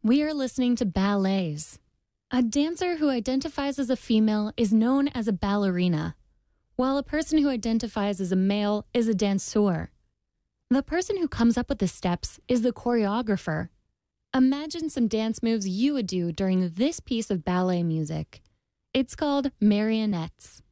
We are listening to ballets. A dancer who identifies as a female is known as a ballerina, while a person who identifies as a male is a danseur. The person who comes up with the steps is the choreographer. Imagine some dance moves you would do during this piece of ballet music. It's called marionettes.